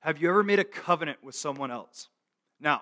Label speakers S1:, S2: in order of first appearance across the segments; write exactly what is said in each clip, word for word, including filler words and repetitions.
S1: Have you ever made a covenant with someone else? Now,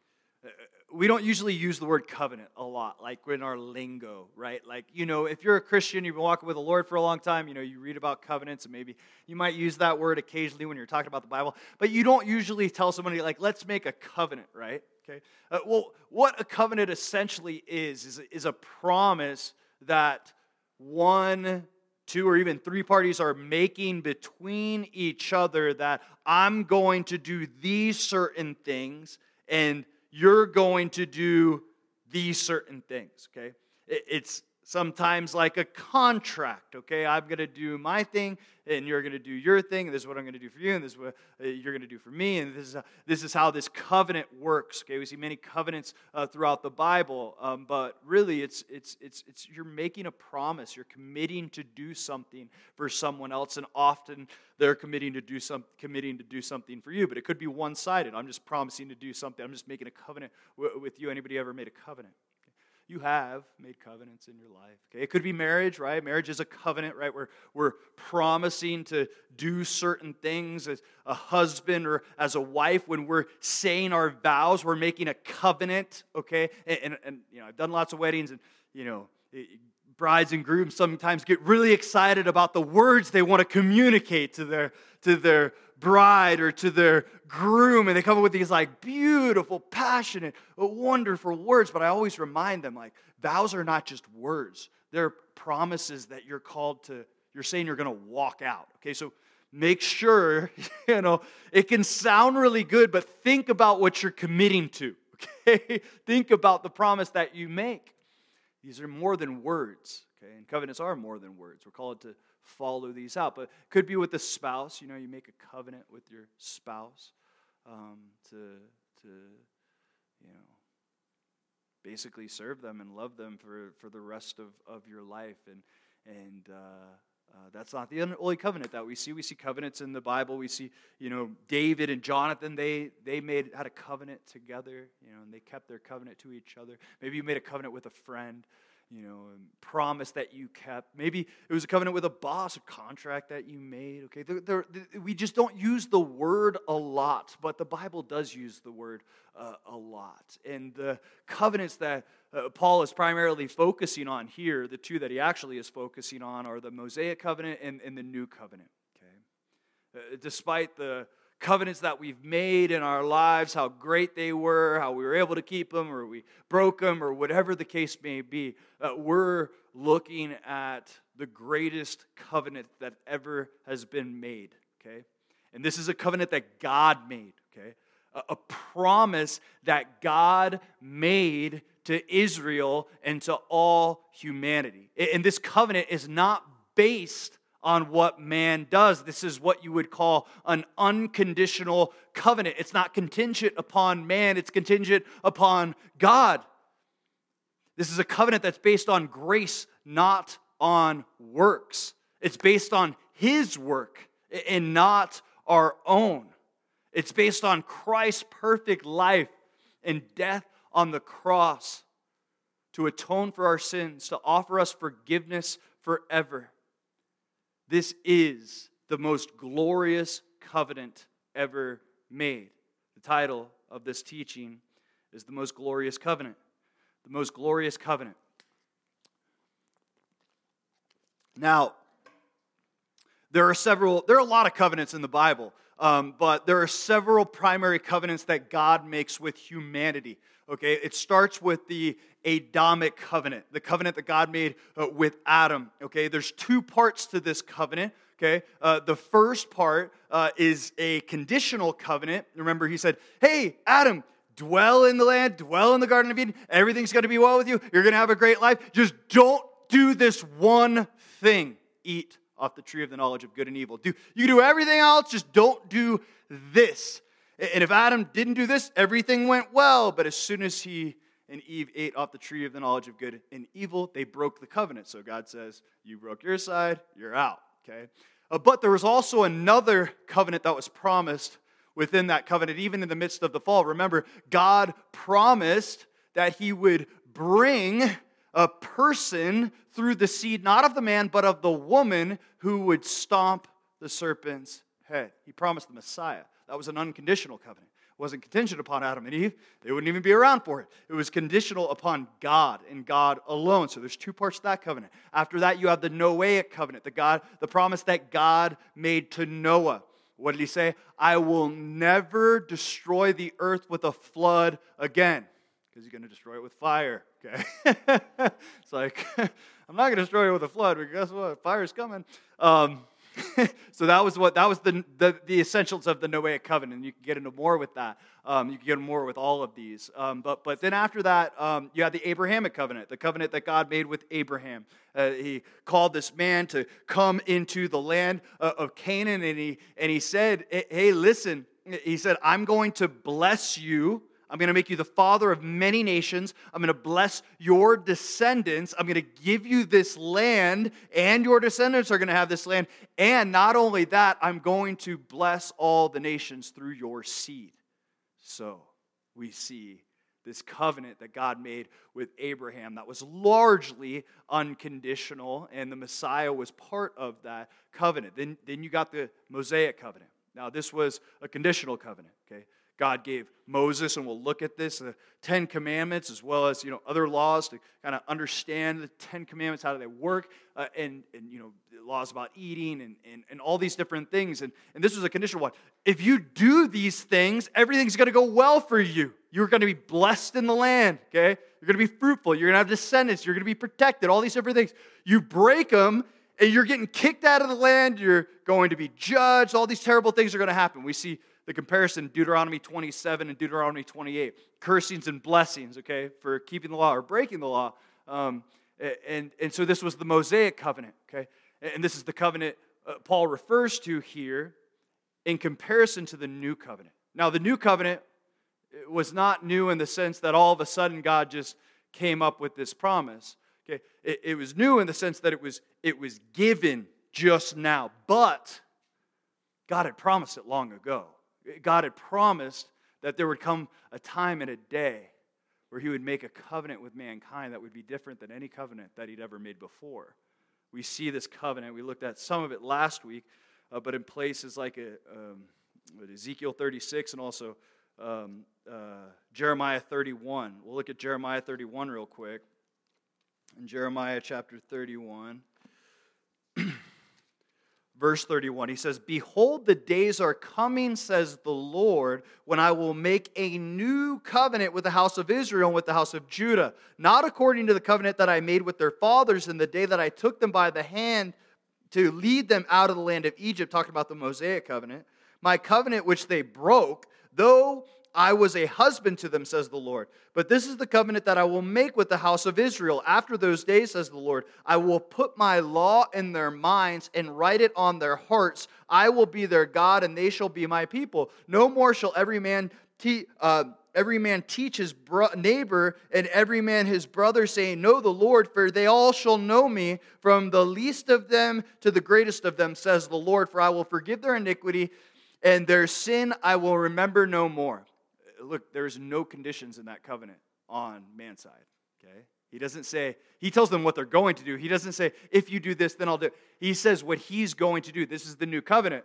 S1: we don't usually use the word covenant a lot, like in our lingo, right? Like, you know, if you're a Christian, you've been walking with the Lord for a long time, you know, you read about covenants, and maybe you might use that word occasionally when you're talking about the Bible, but you don't usually tell somebody, like, let's make a covenant, right? Okay. Uh, well, what a covenant essentially is, is, is a promise that one, two, or even three parties are making between each other that I'm going to do these certain things, and you're going to do these certain things, okay? It's sometimes like a contract, okay? I'm going to do my thing, and you're going to do your thing, and this is what I'm going to do for you, and this is what you're going to do for me, and this is how, this is how this covenant works, okay? We see many covenants uh, throughout the Bible, um, but really it's it's it's it's you're making a promise, you're committing to do something for someone else, and often they're committing to do some committing to do something for you, but it could be one-sided. I'm just promising to do something. I'm just making a covenant w- with you. Anybody ever made a covenant? You have made covenants in your life. Okay, it could be marriage, right? Marriage is a covenant, right? We're, we're promising to do certain things as a husband or as a wife. When we're saying our vows, we're making a covenant, okay? And, and, and you know, I've done lots of weddings, and, you know, brides and grooms sometimes get really excited about the words they want to communicate to their to their bride or to their groom, and they come up with these like beautiful, passionate, wonderful words. But I always remind them, like, vows are not just words; they're promises that you're called to. You're saying you're going to walk out. Okay, so make sure, you know, it can sound really good, but think about what you're committing to. Okay, think about the promise that you make. These are more than words, okay? And covenants are more than words. We're called to follow these out. But it could be with a spouse. You know, you make a covenant with your spouse um, to, to, you know, basically serve them and love them for, for the rest of, of your life. And, and uh, uh, that's not the only covenant that we see. We see covenants in the Bible. We see, you know, David and Jonathan, they they made had a covenant together, you know, and they kept their covenant to each other. Maybe you made a covenant with a friend, you know, and promise that you kept. Maybe it was a covenant with a boss, a contract that you made, okay? They're, they're, they, we just don't use the word a lot, but the Bible does use the word uh, a lot. And the covenants that uh, Paul is primarily focusing on here, the two that he actually is focusing on are the Mosaic covenant and, and the New covenant, okay? Uh, despite the covenants that we've made in our lives, how great they were, how we were able to keep them, or we broke them, or whatever the case may be, uh, we're looking at the greatest covenant that ever has been made, okay? And this is a covenant that God made, okay? A, a promise that God made to Israel and to all humanity. And this covenant is not based on what man does. This is what you would call an unconditional covenant. It's not contingent upon man, it's contingent upon God. This is a covenant that's based on grace, not on works. It's based on His work and not our own. It's based on Christ's perfect life and death on the cross to atone for our sins, to offer us forgiveness forever. This is the most glorious covenant ever made. The title of this teaching is The Most Glorious Covenant. The Most Glorious Covenant. Now, there are several, there are a lot of covenants in the Bible, um, but there are several primary covenants that God makes with humanity. Okay, it starts with the Adamic covenant, the covenant that God made uh, with Adam. Okay, there's two parts to this covenant. Okay, uh, the first part uh, is a conditional covenant. Remember, He said, "Hey, Adam, dwell in the land, dwell in the Garden of Eden. Everything's going to be well with you. You're going to have a great life. Just don't do this one thing: eat off the tree of the knowledge of good and evil. Do you do everything else? Just don't do this." And if Adam didn't do this, everything went well. But as soon as he and Eve ate off the tree of the knowledge of good and evil, they broke the covenant. So God says, you broke your side, you're out. Okay. Uh, but there was also another covenant that was promised within that covenant, even in the midst of the fall. Remember, God promised that He would bring a person through the seed, not of the man, but of the woman, who would stomp the serpent's head. He promised the Messiah. that was an unconditional covenant. It wasn't contingent upon Adam and Eve. They wouldn't even be around for it. It was conditional upon God and God alone. So there's two parts to that covenant. After that, you have the Noahic covenant, the God, the promise that God made to Noah. What did he say? I will never destroy the earth with a flood again. Because he's going to destroy it with fire. Okay? It's like, I'm not going to destroy it with a flood, but guess what? Fire's coming. Um, so that was what that was the, the the essentials of the Noahic covenant. And you can get into more with that. Um, you can get into more with all of these. Um, but but then after that, um, you had the Abrahamic covenant, the covenant that God made with Abraham. Uh, he called this man to come into the land uh, of Canaan, and he and he said, "Hey, listen." He said, "I'm going to bless you. I'm going to make you the father of many nations. I'm going to bless your descendants. I'm going to give you this land, and your descendants are going to have this land. And not only that, I'm going to bless all the nations through your seed." So we see this covenant that God made with Abraham that was largely unconditional, and the Messiah was part of that covenant. Then, then you got the Mosaic covenant. Now, this was a conditional covenant, okay? God gave Moses, and we'll look at this, the Ten Commandments, as well as, you know, other laws to kind of understand the Ten Commandments, how do they work, uh, and, and, you know, laws about eating and, and, and all these different things. And, and this was a conditional one. If you do these things, everything's going to go well for you. You're going to be blessed in the land, okay? You're going to be fruitful. You're going to have descendants. You're going to be protected, all these different things. You break them, and you're getting kicked out of the land. You're going to be judged. All these terrible things are going to happen. We see the comparison, Deuteronomy twenty-seven and Deuteronomy twenty-eight. Cursings and blessings, okay, for keeping the law or breaking the law. Um, and, and so this was the Mosaic covenant, okay? And this is the covenant uh, Paul refers to here in comparison to the new covenant. Now, the new covenant was not new in the sense that all of a sudden God just came up with this promise. Okay, it, it was new in the sense that it was it was given just now, but God had promised it long ago. God had promised that there would come a time and a day where He would make a covenant with mankind that would be different than any covenant that He'd ever made before. We see this covenant. We looked at some of it last week, uh, but in places like a, um, Ezekiel thirty-six and also um, uh, Jeremiah thirty-one. We'll look at Jeremiah thirty-one real quick. In Jeremiah chapter thirty-one, verse thirty-one, he says, "Behold, the days are coming, says the Lord, when I will make a new covenant with the house of Israel and with the house of Judah, not according to the covenant that I made with their fathers in the day that I took them by the hand to lead them out of the land of Egypt," talking about the Mosaic covenant, "my covenant which they broke, though I was a husband to them, says the Lord. But this is the covenant that I will make with the house of Israel. After those days, says the Lord, I will put my law in their minds and write it on their hearts. I will be their God, and they shall be my people. No more shall every man te- uh, every man teach his bro- neighbor and every man his brother, saying, Know the Lord, for they all shall know me, from the least of them to the greatest of them, says the Lord. For I will forgive their iniquity, and their sin I will remember no more." Look, there's no conditions in that covenant on man's side, okay? He doesn't say, he tells them what they're going to do. He doesn't say, if you do this, then I'll do it. He says what he's going to do. This is the new covenant.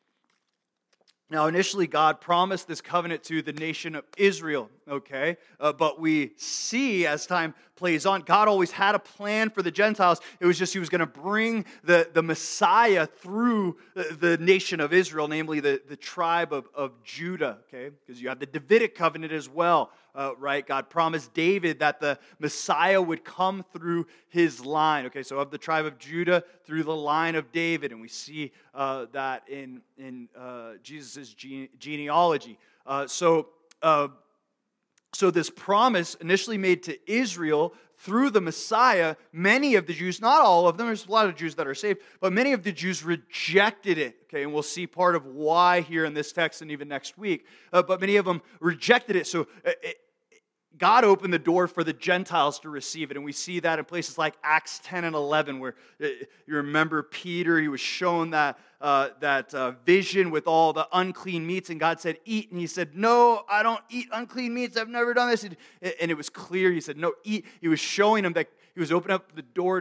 S1: Now, initially, God promised this covenant to the nation of Israel, okay? Uh, but we see as time plays on, God always had a plan for the Gentiles. It was just He was going to bring the, the Messiah through the, the nation of Israel, namely the, the tribe of, of Judah, okay? Because you have the Davidic covenant as well, uh, right? God promised David that the Messiah would come through his line, okay? So of the tribe of Judah through the line of David, and we see uh, that in, in uh, Jesus' gene- genealogy. Uh, so... Uh, So this promise initially made to Israel through the Messiah, many of the Jews, not all of them, there's a lot of Jews that are saved, but many of the Jews rejected it. Okay, and we'll see part of why here in this text and even next week. Uh, but many of them rejected it. So uh, it, God opened the door for the Gentiles to receive it. And we see that in places like Acts ten and eleven, where uh, you remember Peter, he was shown that uh, that uh, vision with all the unclean meats. And God said, eat. And he said, no, I don't eat unclean meats. I've never done this. And it was clear. He said, no, eat. He was showing them that he was opening up the door to,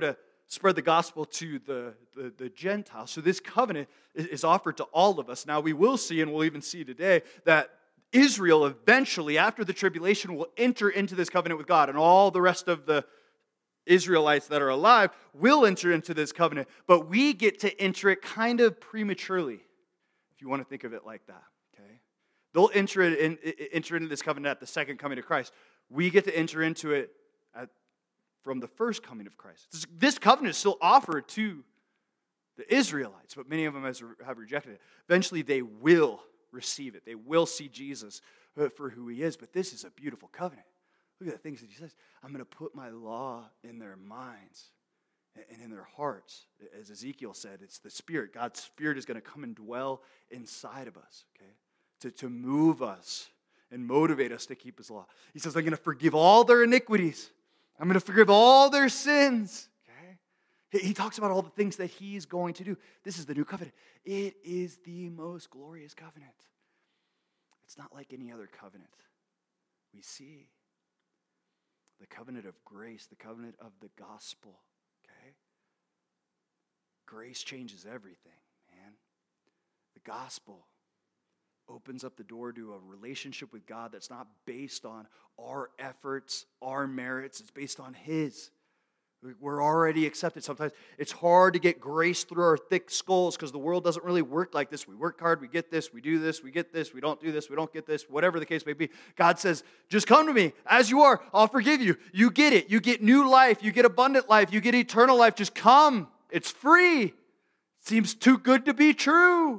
S1: spread the gospel to the, the, the Gentiles. So this covenant is, is offered to all of us. Now we will see, and we'll even see today, that Israel eventually, after the tribulation, will enter into this covenant with God, and all the rest of the Israelites that are alive will enter into this covenant, but we get to enter it kind of prematurely, if you want to think of it like that. Okay, they'll enter it in, enter into this covenant at the second coming of Christ. We get to enter into it at, from the first coming of Christ. This, this covenant is still offered to the Israelites, but many of them has, have rejected it. Eventually, they will receive it. They will see Jesus for who he is, but this is a beautiful covenant. Look at the things that he says. I'm going to put my law in their minds and in their hearts. As Ezekiel said, it's the Spirit. God's Spirit is going to come and dwell inside of us, okay, to, to move us and motivate us to keep his law. He says, I'm going to forgive all their iniquities. I'm going to forgive all their sins. Okay? He talks about all the things that he's going to do. This is the new covenant. It is the most glorious covenant. It's not like any other covenant we see. The covenant of grace, the covenant of the gospel, okay? Grace changes everything, man. The gospel opens up the door to a relationship with God that's not based on our efforts, our merits. It's based on his. We're already accepted. Sometimes it's hard to get grace through our thick skulls because the world doesn't really work like this. We work hard, we get this, we do this, we get this, we don't do this, we don't get this, whatever the case may be. God says, just come to me as you are. I'll forgive you. You get it. You get new life. You get abundant life. You get eternal life. Just come. It's free. Seems too good to be true.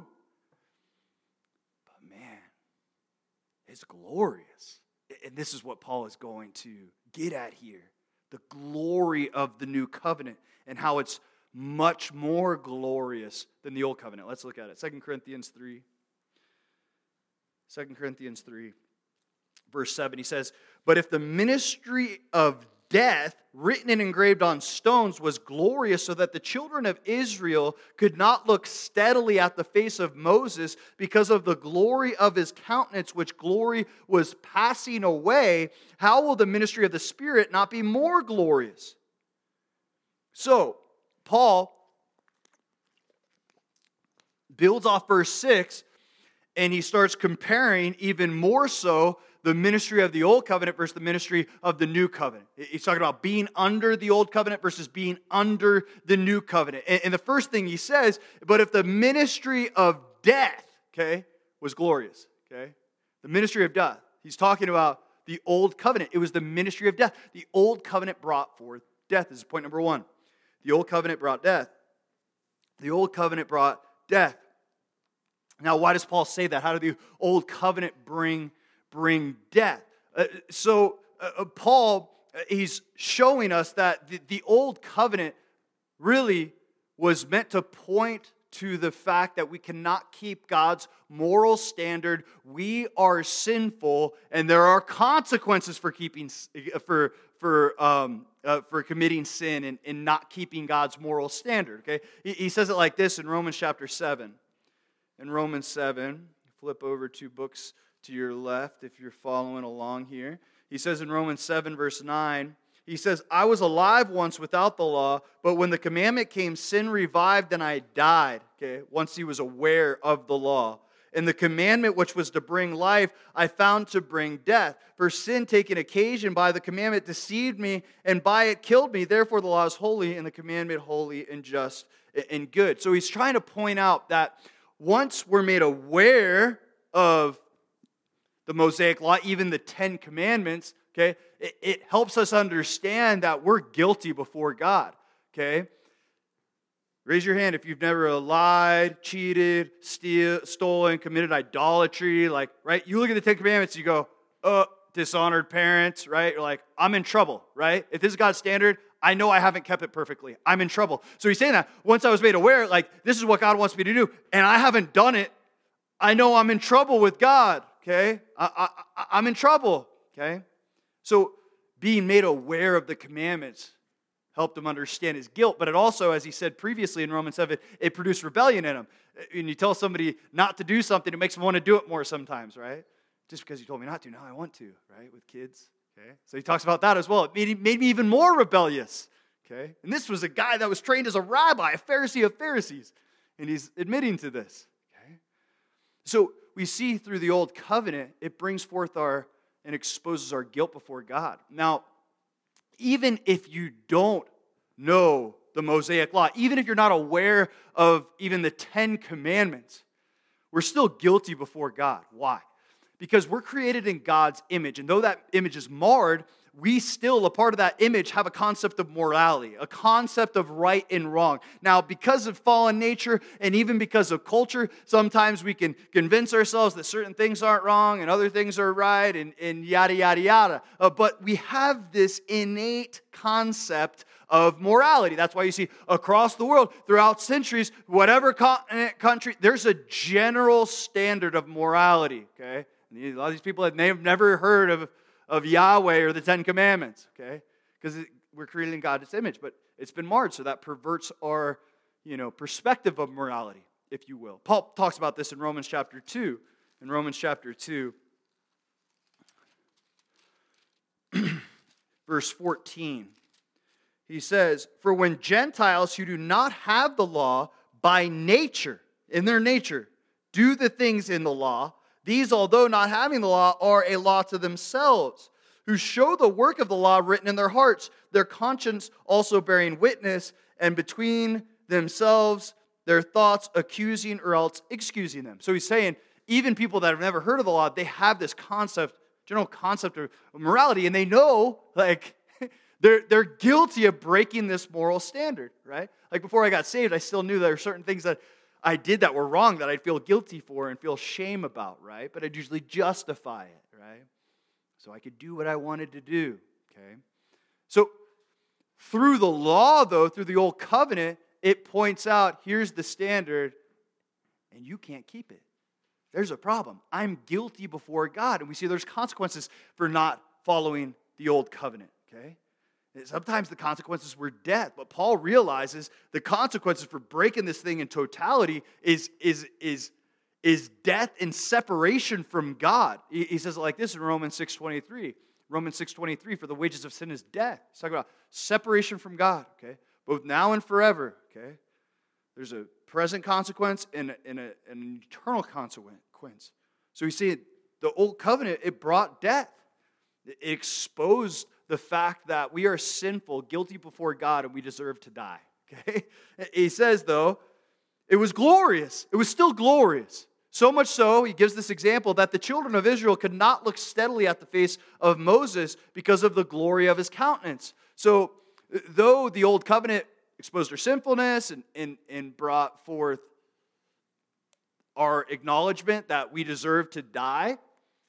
S1: But man, it's glorious. And this is what Paul is going to get at here. The glory of the new covenant and how it's much more glorious than the old covenant. Let's look at it. Second Corinthians three. Second Corinthians three, verse seven. He says, but if the ministry of death, written and engraved on stones, was glorious so that the children of Israel could not look steadily at the face of Moses because of the glory of his countenance, which glory was passing away, how will the ministry of the Spirit not be more glorious? So, Paul builds off verse six, and he starts comparing even more so the ministry of the old covenant versus the ministry of the new covenant. He's talking about being under the old covenant versus being under the new covenant. And the first thing he says, but if the ministry of death, okay, was glorious, okay, the ministry of death, he's talking about the old covenant. It was the ministry of death. The old covenant brought forth death. This is point number one. The old covenant brought death. The old covenant brought death. Now, why does Paul say that? How did the old covenant bring bring death? Uh, so uh, Paul, uh, he's showing us that the, the old covenant really was meant to point to the fact that we cannot keep God's moral standard. We are sinful, and there are consequences for keeping for for um, uh, for committing sin and, and not keeping God's moral standard. Okay, he, he says it like this in Romans chapter seven. In Romans seven, flip over two books to your left if you're following along here. He says in Romans seven, verse nine, he says, I was alive once without the law, but when the commandment came, sin revived and I died. Okay, once he was aware of the law. And the commandment which was to bring life, I found to bring death. For sin taking occasion by the commandment deceived me, and by it killed me. Therefore the law is holy, and the commandment holy and just and good. So he's trying to point out that once we're made aware of the Mosaic Law, even the Ten Commandments, okay, it, it helps us understand that we're guilty before God, okay? Raise your hand if you've never lied, cheated, steal, stolen, committed idolatry, like, right? You look at the Ten Commandments, you go, uh, dishonored parents, right? You're like, I'm in trouble, right? If this is God's standard, I know I haven't kept it perfectly. I'm in trouble. So he's saying that once I was made aware, like, this is what God wants me to do, and I haven't done it, I know I'm in trouble with God, okay? I, I, I'm in trouble, okay? So being made aware of the commandments helped him understand his guilt, but it also, as he said previously in Romans seven, it produced rebellion in him. When you tell somebody not to do something, it makes them want to do it more sometimes, right? Just because you told me not to, now I want to, right? With kids, okay? So he talks about that as well. It made, made me even more rebellious, Okay? And this was a guy that was trained as a rabbi, a Pharisee of Pharisees. And he's admitting to this. Okay? So we see through the old covenant, it brings forth our and exposes our guilt before God. Now, even if you don't know the Mosaic Law, even if you're not aware of even the Ten Commandments, we're still guilty before God. Why? Because we're created in God's image. And though that image is marred, we still, a part of that image, have a concept of morality, a concept of right and wrong. Now, because of fallen nature and even because of culture, sometimes we can convince ourselves that certain things aren't wrong and other things are right and, and yada, yada, yada. Uh, but we have this innate concept of morality. That's why you see across the world, throughout centuries, whatever continent, country, there's a general standard of morality, okay? And a lot of these people have never heard of of Yahweh or the Ten Commandments, okay? Because we're created in God's image, but it's been marred, so that perverts our, you know, perspective of morality, if you will. Paul talks about this in Romans chapter two. In Romans chapter two, verse fourteen, he says, "For when Gentiles who do not have the law by nature, in their nature, do the things in the law, these, although not having the law, are a law to themselves, who show the work of the law written in their hearts, their conscience also bearing witness, and between themselves their thoughts accusing or else excusing them." So he's saying, even people that have never heard of the law, they have this concept, general concept of morality, and they know, like, they're, they're guilty of breaking this moral standard, right? Like, before I got saved, I still knew there were certain things that I did that were wrong that I'd feel guilty for and feel shame about, right? But I'd usually justify it, right? So I could do what I wanted to do, okay? So through the law, though, through the old covenant, it points out, here's the standard, and you can't keep it. There's a problem. I'm guilty before God. And we see there's consequences for not following the old covenant, okay? Sometimes the consequences were death, but Paul realizes the consequences for breaking this thing in totality is, is, is, is death and separation from God. He, he says it like this in Romans six twenty-three. Romans six twenty-three, "For the wages of sin is death." He's talking about separation from God, okay? Both now and forever, okay? There's a present consequence and, and, a, and an eternal consequence. So we see the old covenant, it brought death. It exposed the fact that we are sinful, guilty before God, and we deserve to die. Okay? He says, though, it was glorious. It was still glorious. So much so, he gives this example that the children of Israel could not look steadily at the face of Moses because of the glory of his countenance. So, though the old covenant exposed our sinfulness and, and, and brought forth our acknowledgement that we deserve to die,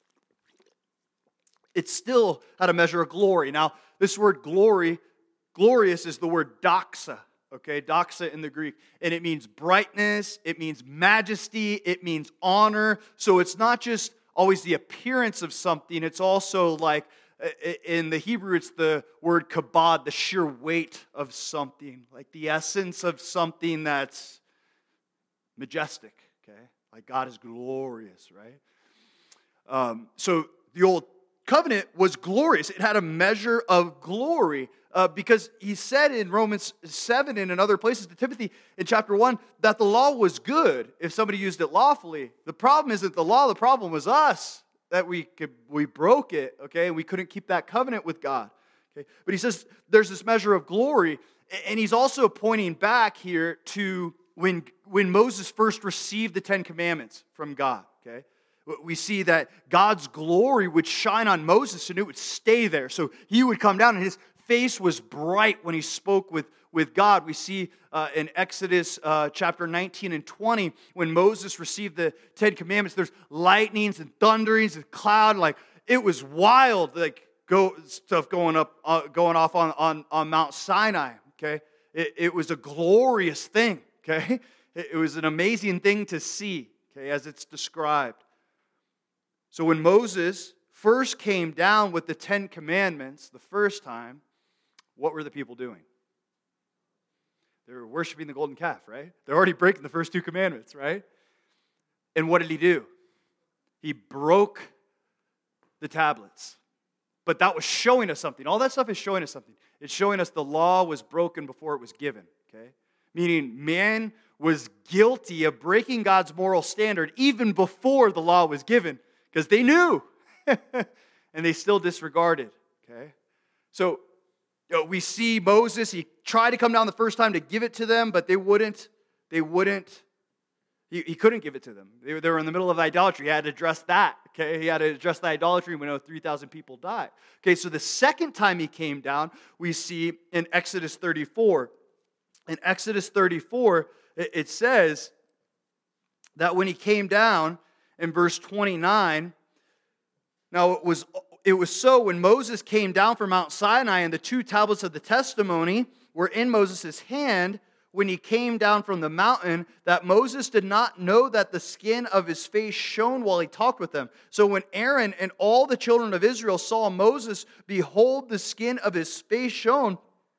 S1: it still had a measure of glory. Now, this word glory, glorious is the word doxa, okay? Doxa in the Greek. And it means brightness, it means majesty, it means honor. So it's not just always the appearance of something, it's also like, in the Hebrew, it's the word kabod, the sheer weight of something, like the essence of something that's majestic, okay? Like God is glorious, right? Um, so the old covenant was glorious. It had a measure of glory uh, because he said in Romans seven and in other places to Timothy in chapter one that the law was good if somebody used it lawfully. The problem isn't the law, the problem was us, that we could, we broke it, okay, and we couldn't keep that covenant with God. Okay? But he says there's this measure of glory, and he's also pointing back here to when, when Moses first received the Ten Commandments from God, okay? We see that God's glory would shine on Moses and it would stay there. So he would come down and his face was bright when he spoke with, with God. We see uh, in Exodus uh, chapter nineteen and twenty, when Moses received the Ten Commandments, there's lightnings and thunderings and cloud. Like, it was wild, like go stuff going up, uh, going off on, on, on Mount Sinai, okay? It, it was a glorious thing, okay? It, it was an amazing thing to see, okay, as it's described. So when Moses first came down with the Ten Commandments the first time, what were the people doing? They were worshiping the golden calf, right? They're already breaking the first two commandments, right? And what did he do? He broke the tablets. But that was showing us something. All that stuff is showing us something. It's showing us the law was broken before it was given, okay? Meaning man was guilty of breaking God's moral standard even before the law was given, because they knew, and they still disregarded, okay? So you know, we see Moses, he tried to come down the first time to give it to them, but they wouldn't, they wouldn't, he, he couldn't give it to them. They were, they were in the middle of idolatry. He had to address that, okay? He had to address the idolatry when oh, three thousand people died. Okay, so the second time he came down, we see in Exodus thirty-four. In Exodus thirty-four, it, it says that when he came down, in verse twenty-nine, now it was It was so when Moses came down from Mount Sinai and the two tablets of the testimony were in Moses' hand, when he came down from the mountain, that Moses did not know that the skin of his face shone while he talked with them. So when Aaron and all the children of Israel saw Moses, behold, the skin of his face shone,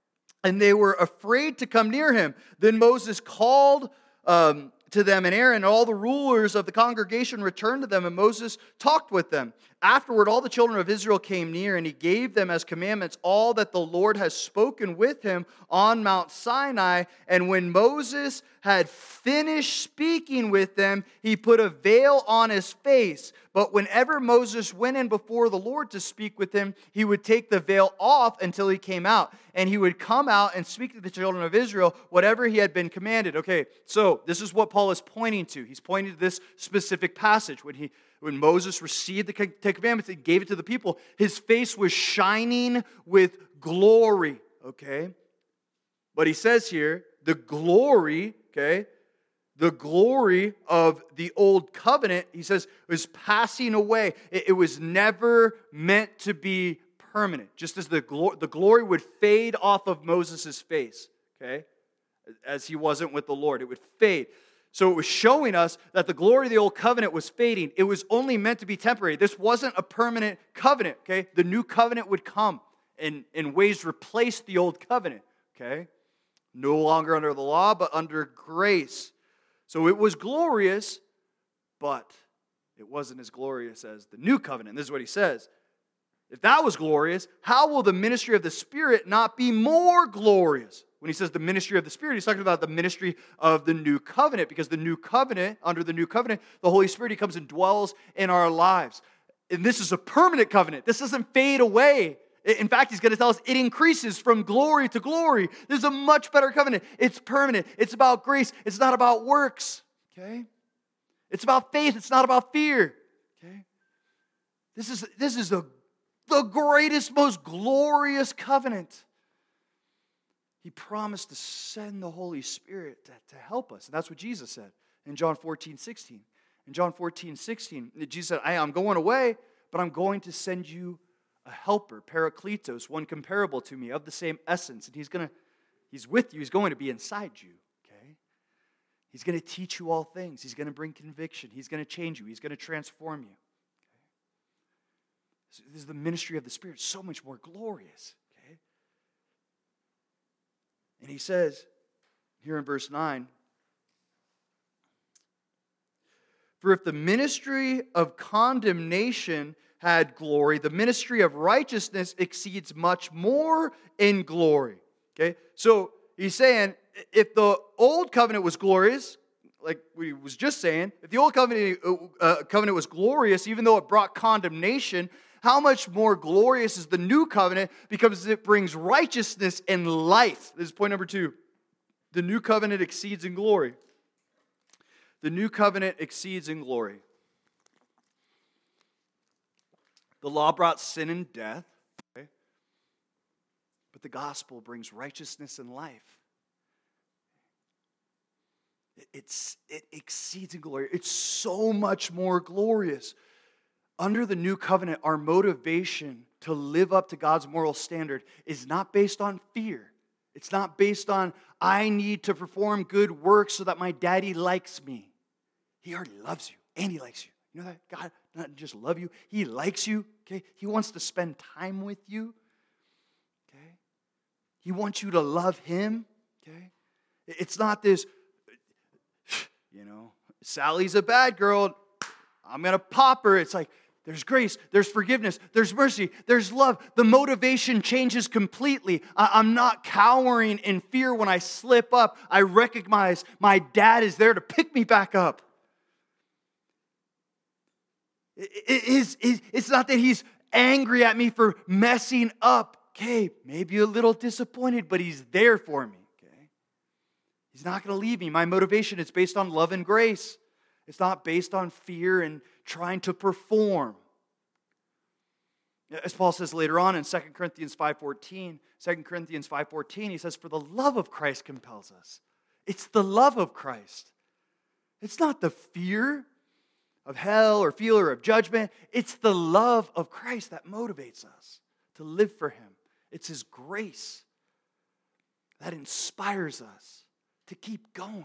S1: and they were afraid to come near him. Then Moses called um, to them, and Aaron and all the rulers of the congregation returned to them, and Moses talked with them. Afterward, all the children of Israel came near, and he gave them as commandments all that the Lord has spoken with him on Mount Sinai. And when Moses had finished speaking with them, he put a veil on his face. But whenever Moses went in before the Lord to speak with him, he would take the veil off until he came out. And he would come out and speak to the children of Israel whatever he had been commanded. Okay, so this is what Paul is pointing to. He's pointing to this specific passage. When he When Moses received the Ten Commandments and gave it to the people, his face was shining with glory, okay? But he says here, the glory, okay, the glory of the old covenant, he says, was passing away. It, it was never meant to be permanent, just as the, glo- the glory would fade off of Moses' face, okay, as he wasn't with the Lord. It would fade. So it was showing us that the glory of the old covenant was fading. It was only meant to be temporary. This wasn't a permanent covenant, okay? The new covenant would come and in ways replace the old covenant, okay? No longer under the law, but under grace. So it was glorious, but it wasn't as glorious as the new covenant. This is what he says. If that was glorious, how will the ministry of the Spirit not be more glorious? When he says the ministry of the Spirit, he's talking about the ministry of the new covenant, because the new covenant, under the new covenant, the Holy Spirit, he comes and dwells in our lives. And this is a permanent covenant. This doesn't fade away. In fact, he's going to tell us it increases from glory to glory. This is a much better covenant. It's permanent. It's about grace. It's not about works. Okay? It's about faith. It's not about fear. Okay? This is, this is the, the greatest, most glorious covenant. He promised to send the Holy Spirit to, to help us. And that's what Jesus said in John fourteen sixteen. In John fourteen sixteen, Jesus said, I, I'm going away, but I'm going to send you a helper, Parakletos, one comparable to me, of the same essence. And he's going to, he's with you. He's going to be inside you. Okay? He's going to teach you all things. He's going to bring conviction. He's going to change you. He's going to transform you. Okay? So this is the ministry of the Spirit, so much more glorious. And he says, here in verse nine, for if the ministry of condemnation had glory, the ministry of righteousness exceeds much more in glory. Okay? So he's saying, if the old covenant was glorious, like we was just saying, if the old covenant, uh, covenant was glorious, even though it brought condemnation, how much more glorious is the new covenant because it brings righteousness and life. This is point number two. The new covenant exceeds in glory. The new covenant exceeds in glory. The law brought sin and death, okay? But the gospel brings righteousness and life. It's, it exceeds in glory. It's so much more glorious. Under the new covenant, our motivation to live up to God's moral standard is not based on fear. It's not based on, I need to perform good works so that my daddy likes me. He already loves you, and he likes you. You know that? God doesn't just love you. He likes you, okay? He wants to spend time with you, okay? He wants you to love him, okay? It's not this, you know, Sally's a bad girl, I'm going to pop her. It's like, There's grace, there's forgiveness, there's mercy, there's love. The motivation changes completely. I'm not cowering in fear when I slip up. I recognize my dad is there to pick me back up. It's not that he's angry at me for messing up. Okay, maybe a little disappointed, but he's there for me. Okay, he's not going to leave me. My motivation is based on love and grace. It's not based on fear and trying to perform. As Paul says later on in Second Corinthians five fourteen, Second Corinthians five fourteen, he says, for the love of Christ compels us. It's the love of Christ. It's not the fear of hell or fear or of judgment. It's the love of Christ that motivates us to live for Him. It's His grace that inspires us to keep going.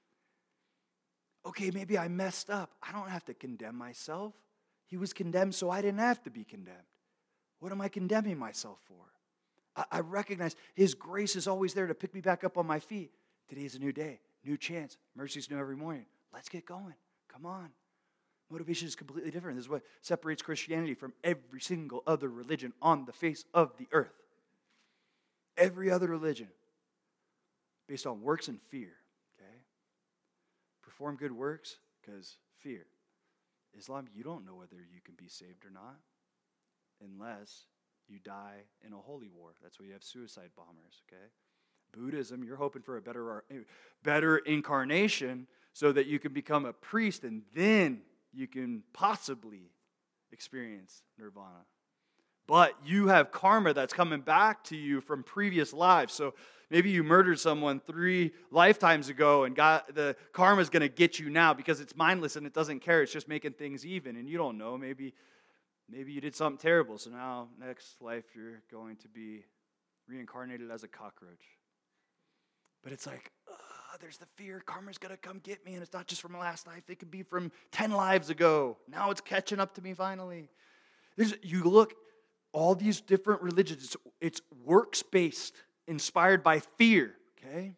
S1: Okay, maybe I messed up. I don't have to condemn myself. He was condemned, so I didn't have to be condemned. What am I condemning myself for? I, I recognize His grace is always there to pick me back up on my feet. Today is a new day, new chance. Mercy's new every morning. Let's get going. Come on. Motivation is completely different. This is what separates Christianity from every single other religion on the face of the earth. Every other religion based on works and fear. Okay? Perform good works because fear. Islam, you don't know whether you can be saved or not unless you die in a holy war. That's why you have suicide bombers, okay? Buddhism, you're hoping for a better, better incarnation so that you can become a priest and then you can possibly experience nirvana. But you have karma that's coming back to you from previous lives. So maybe you murdered someone three lifetimes ago and got the karma's going to get you now because it's mindless and it doesn't care. It's just making things even. And you don't know. Maybe, maybe you did something terrible. So now next life you're going to be reincarnated as a cockroach. But it's like, ugh, there's the fear. Karma's going to come get me. And it's not just from last life. It could be from ten lives ago. Now it's catching up to me finally. There's, you look, all these different religions, it's, it's works-based, inspired by fear, okay?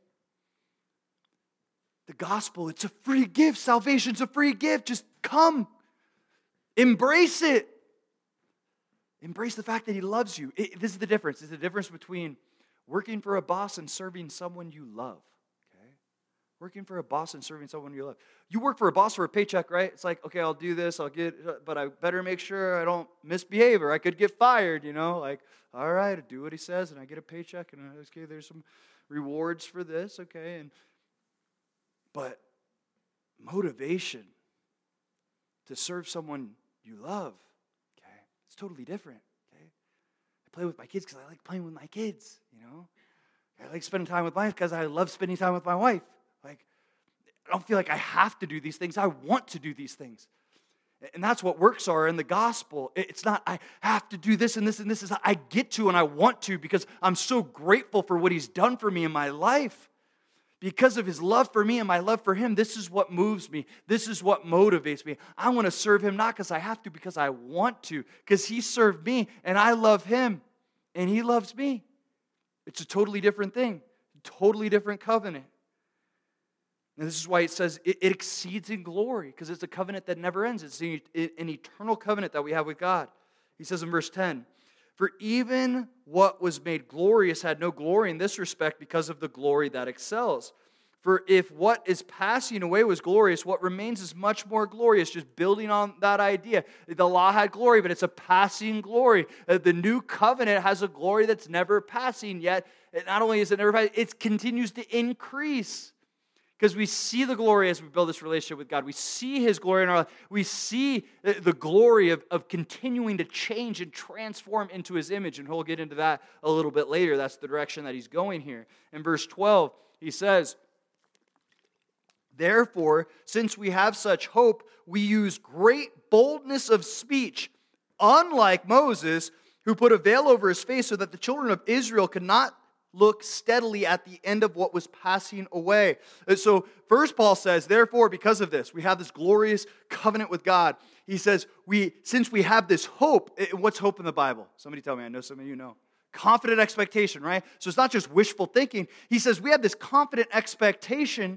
S1: The gospel, it's a free gift. Salvation's a free gift. Just come. Embrace it. Embrace the fact that He loves you. It, this is the difference. It's the difference between working for a boss and serving someone you love. Working for a boss and serving someone you love. You work for a boss for a paycheck, right? It's like, okay, I'll do this, I'll get, but I better make sure I don't misbehave or I could get fired, you know? Like, all right, I do what he says and I get a paycheck and okay, there's some rewards for this, okay? And but motivation to serve someone you love, okay? It's totally different, okay? I play with my kids because I like playing with my kids, you know? I like spending time with my wife because I love spending time with my wife. Like, I don't feel like I have to do these things. I want to do these things. And that's what works are in the gospel. It's not, I have to do this and this and this. Is I get to and I want to because I'm so grateful for what He's done for me in my life. Because of His love for me and my love for Him, this is what moves me. This is what motivates me. I want to serve Him not because I have to, because I want to. Because He served me and I love Him and He loves me. It's a totally different thing. Totally different covenant. And this is why it says it, it exceeds in glory, because it's a covenant that never ends. It's an, an eternal covenant that we have with God. He says in verse ten, for even what was made glorious had no glory in this respect because of the glory that excels. For if what is passing away was glorious, what remains is much more glorious. Just building on that idea. The law had glory, but it's a passing glory. The new covenant has a glory that's never passing yet. Not only is it never passing, it continues to increase. Because we see the glory as we build this relationship with God. We see His glory in our life. We see the glory of, of continuing to change and transform into His image. And we'll get into that a little bit later. That's the direction that He's going here. In verse twelve, He says, therefore, since we have such hope, we use great boldness of speech, unlike Moses, who put a veil over his face so that the children of Israel could not look steadily at the end of what was passing away. And so first Paul says, therefore, because of this, we have this glorious covenant with God. He says, we since we have this hope, what's hope in the Bible? Somebody tell me, I know some of you know. Confident expectation, right? So it's not just wishful thinking. He says we have this confident expectation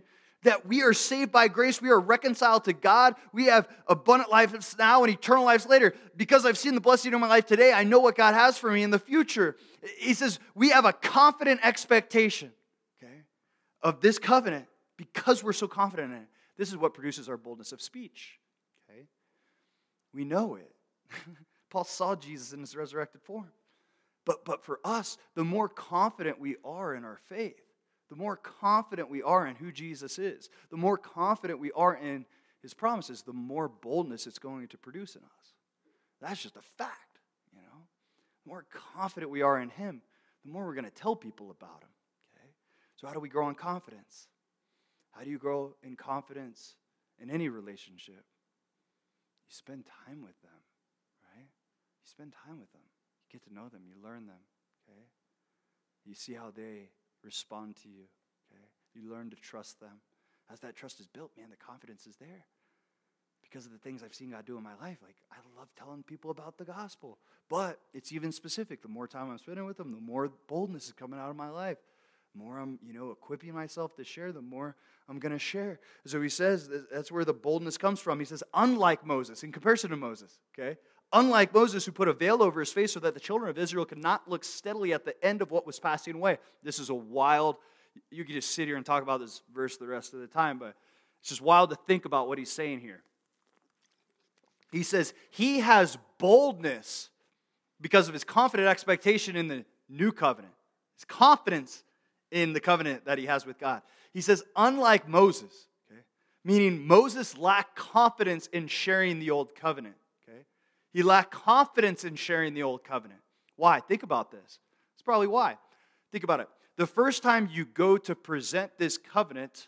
S1: that we are saved by grace. We are reconciled to God. We have abundant life now and eternal lives later. Because I've seen the blessing of my life today, I know what God has for me in the future. He says we have a confident expectation, okay, of this covenant because we're so confident in it. This is what produces our boldness of speech, okay? We know it. Paul saw Jesus in his resurrected form. But, but for us, the more confident we are in our faith, the more confident we are in who Jesus is, the more confident we are in his promises, the more boldness it's going to produce in us. That's just a fact, you know. The more confident we are in him, the more we're going to tell people about him, okay? So how do we grow in confidence? How do you grow in confidence in any relationship? You spend time with them, right? You spend time with them. You get to know them. You learn them, okay? You see how they respond to you, okay? You learn to trust them. As that trust is built, man, the confidence is there. Because of the things I've seen God do in my life. Like, I love telling people about the gospel. But it's even specific. The more time I'm spending with them, the more boldness is coming out of my life. The more I'm, you know, equipping myself to share, the more I'm going to share. So he says that's where the boldness comes from. He says, unlike Moses, in comparison to Moses, okay? Unlike Moses, who put a veil over his face so that the children of Israel could not look steadily at the end of what was passing away. This is a wild, you could just sit here and talk about this verse the rest of the time, but it's just wild to think about what he's saying here. He says, he has boldness because of his confident expectation in the new covenant. His confidence in the covenant that he has with God. He says, unlike Moses, okay, meaning Moses lacked confidence in sharing the old covenant. Okay, he lacked confidence in sharing the old covenant. Why? Think about this. It's probably why. Think about it. The first time you go to present this covenant,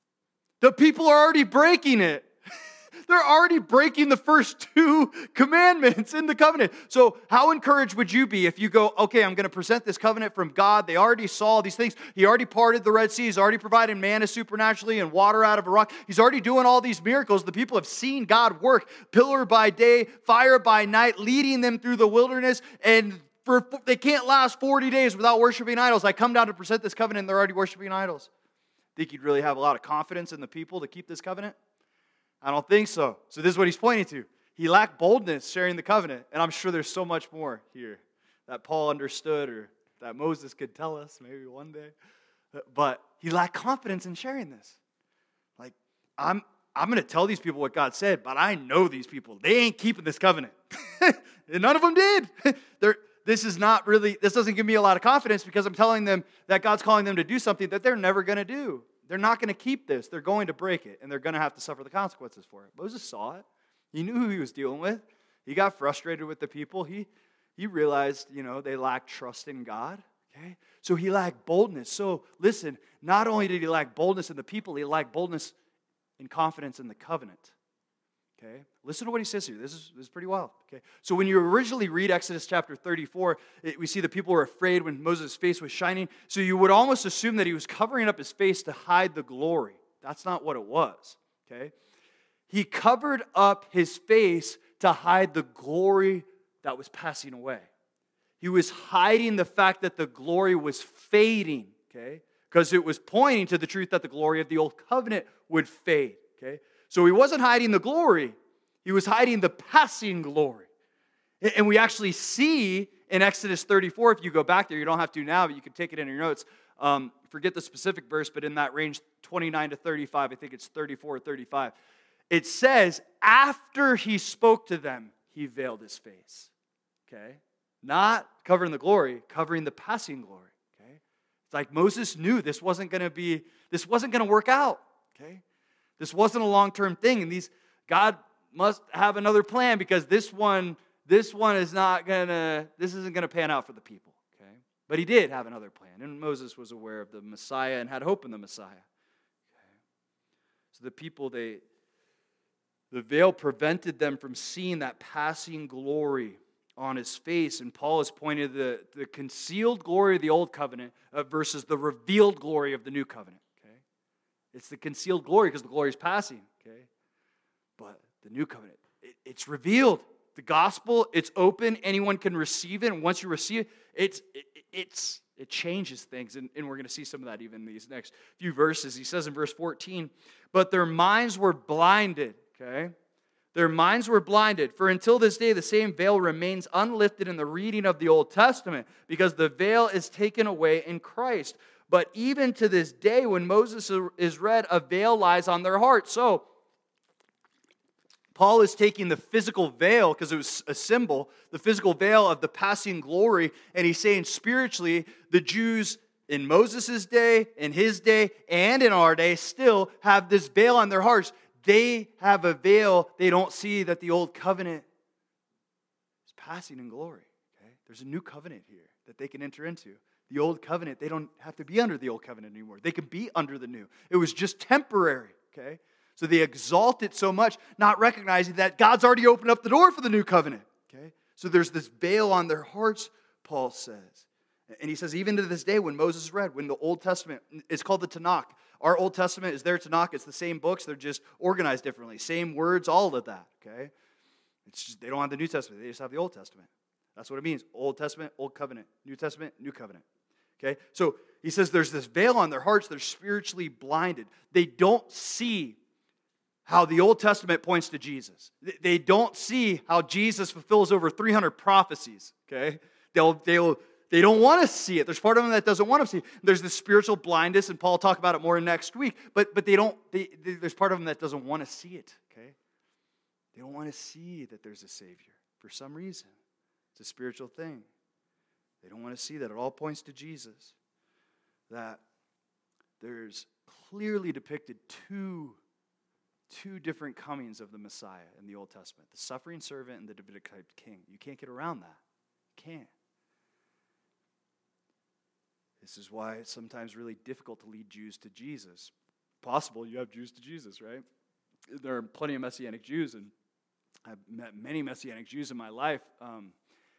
S1: the people are already breaking it. They're already breaking the first two commandments in the covenant. So how encouraged would you be if you go, okay, I'm going to present this covenant from God. They already saw these things. He already parted the Red Sea. He's already provided manna supernaturally and water out of a rock. He's already doing all these miracles. The people have seen God work, pillar by day, fire by night, leading them through the wilderness. And for they can't last forty days without worshiping idols. I come down to present this covenant and they're already worshiping idols. Think you'd really have a lot of confidence in the people to keep this covenant? I don't think so. So this is what he's pointing to. He lacked boldness sharing the covenant. And I'm sure there's so much more here that Paul understood or that Moses could tell us maybe one day. But he lacked confidence in sharing this. Like, I'm I'm going to tell these people what God said, but I know these people. They ain't keeping this covenant. And none of them did. They're, this is not really, this doesn't give me a lot of confidence because I'm telling them that God's calling them to do something that they're never going to do. They're not going to keep this. They're going to break it, and they're going to have to suffer the consequences for it. Moses saw it. He knew who he was dealing with. He got frustrated with the people. He, he realized, you know, they lacked trust in God. Okay? So he lacked boldness. So listen, not only did he lack boldness in the people, he lacked boldness and confidence in the covenant. Okay? Listen to what he says here. This is, this is pretty wild. Okay? So when you originally read Exodus chapter thirty-four, it, we see the people were afraid when Moses' face was shining. So you would almost assume that he was covering up his face to hide the glory. That's not what it was. Okay? He covered up his face to hide the glory that was passing away. He was hiding the fact that the glory was fading. Okay? Because it was pointing to the truth that the glory of the old covenant would fade. Okay? So he wasn't hiding the glory. He was hiding the passing glory. And we actually see in Exodus thirty-four, if you go back there, you don't have to now, but you can take it in your notes. Um, forget the specific verse, but in that range, twenty-nine to thirty-five, I think it's thirty-four or thirty-five. It says, after he spoke to them, he veiled his face. Okay? Not covering the glory, covering the passing glory. Okay? It's like Moses knew this wasn't going to be, this wasn't going to work out. Okay? This wasn't a long-term thing, and these God must have another plan because this one, this one is not gonna, this isn't gonna pan out for the people. Okay, but he did have another plan, and Moses was aware of the Messiah and had hope in the Messiah. Okay, so the people, they, the veil prevented them from seeing that passing glory on his face, and Paul has pointed to the, the concealed glory of the old covenant uh, versus the revealed glory of the new covenant. It's the concealed glory because the glory is passing, okay? But the new covenant, it, it's revealed. The gospel, it's open. Anyone can receive it. And once you receive it, it's, it, it's, It changes things, and, and we're going to see some of that even in these next few verses. He says in verse fourteen, but their minds were blinded, okay? Their minds were blinded, for until this day the same veil remains unlifted in the reading of the Old Testament, because the veil is taken away in Christ. But even to this day, when Moses is read, a veil lies on their heart. So, Paul is taking the physical veil, because it was a symbol, the physical veil of the passing glory, and he's saying spiritually, the Jews in Moses' day, in his day, and in our day still have this veil on their hearts. They have a veil. They don't see that the old covenant is passing in glory. Okay? There's a new covenant here that they can enter into. The old covenant, they don't have to be under the old covenant anymore. They can be under the new. It was just temporary. Okay? So they exalt it so much, not recognizing that God's already opened up the door for the new covenant. Okay? So there's this veil on their hearts, Paul says. And he says, even to this day, when Moses read, when the Old Testament, it's called the Tanakh. Our Old Testament is their Tanakh. It's the same books. They're just organized differently. Same words, all of that. Okay? It's just, they don't have the New Testament. They just have the Old Testament. That's what it means. Old Testament, Old Covenant. New Testament, New Covenant. Okay? So he says there's this veil on their hearts. They're spiritually blinded. They don't see how the Old Testament points to Jesus. They don't see how Jesus fulfills over three hundred prophecies. Okay? They'll, they'll, they don't want to see it. There's part of them that doesn't want to see it. There's this spiritual blindness, and Paul will talk about it more next week. But, but they don't, they, they, there's part of them that doesn't want to see it. Okay? They don't want to see that there's a Savior for some reason. It's a spiritual thing. They don't want to see that. It all points to Jesus. That there's clearly depicted two, two different comings of the Messiah in the Old Testament. The suffering servant and the Davidic type king. You can't get around that. You can't. This is why it's sometimes really difficult to lead Jews to Jesus. Possible you have Jews to Jesus, right? There are plenty of Messianic Jews, and I've met many Messianic Jews in my life. Um,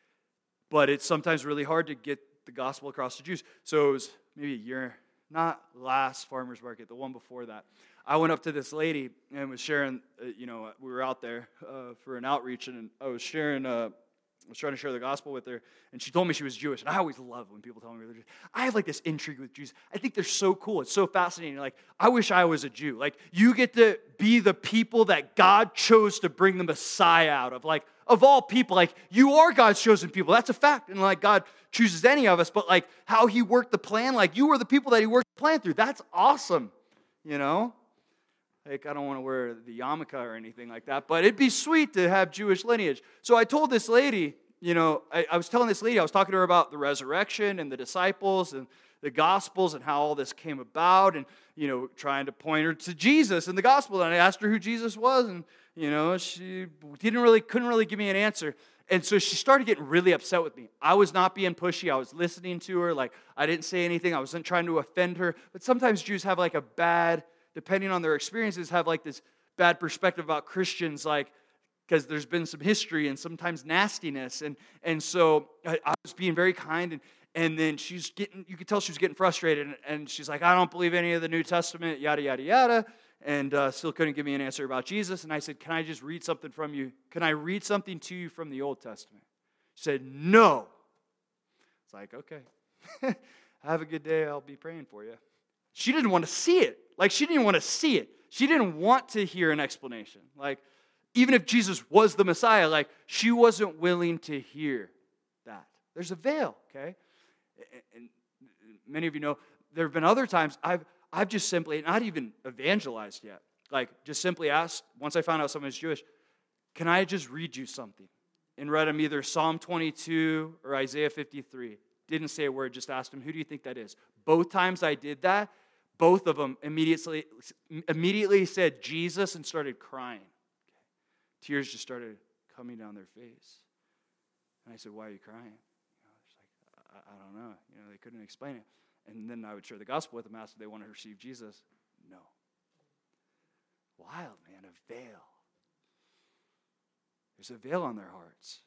S1: but it's sometimes really hard to get the gospel across to Jews. So it was maybe a year, not last farmer's market, the one before that. I went up to this lady and was sharing, uh, you know, we were out there uh, for an outreach, and I was sharing, uh, I was trying to share the gospel with her, and she told me she was Jewish. And I always love when people tell me they're Jewish. I have like this intrigue with Jews. I think they're so cool. It's so fascinating. Like, I wish I was a Jew. Like, you get to be the people that God chose to bring the Messiah out of. Like, of all people, like, you are God's chosen people. That's a fact. And like, God chooses any of us, but like, how he worked the plan, like, you were the people that he worked the plan through. That's awesome, you know? Like, I don't want to wear the yarmulke or anything like that, but it'd be sweet to have Jewish lineage. So I told this lady, you know, I, I was telling this lady, I was talking to her about the resurrection and the disciples and the Gospels and how all this came about, and, you know, trying to point her to Jesus in the Gospel. And I asked her who Jesus was, and, you know, she didn't really, couldn't really give me an answer. And so she started getting really upset with me. I was not being pushy. I was listening to her. Like, I didn't say anything. I wasn't trying to offend her. But sometimes Jews have like a bad, depending on their experiences, have like this bad perspective about Christians, like, because there's been some history and sometimes nastiness. And and so I, I was being very kind, and, and then she's getting, you could tell she was getting frustrated, and, and she's like, I don't believe any of the New Testament, yada, yada, yada, and uh, still couldn't give me an answer about Jesus. And I said, can I just read something from you? Can I read something to you from the Old Testament? She said, no. It's like, okay, have a good day. I'll be praying for you. She didn't want to see it. Like, she didn't want to see it. She didn't want to hear an explanation. Like, even if Jesus was the Messiah, like, she wasn't willing to hear that. There's a veil, okay? And many of you know, there have been other times I've I've just simply, not even evangelized yet, like, just simply asked, once I found out someone's Jewish, can I just read you something? And read them either Psalm twenty-two or Isaiah fifty-three. Didn't say a word, just asked him, who do you think that is? Both times I did that, both of them immediately, immediately said Jesus and started crying. Tears just started coming down their face. And I said, why are you crying? You know, it's like, I, I don't know. You know, they couldn't explain it. And then I would share the gospel with them, ask if they want to receive Jesus. No. Wild, man, a veil. There's a veil on their hearts.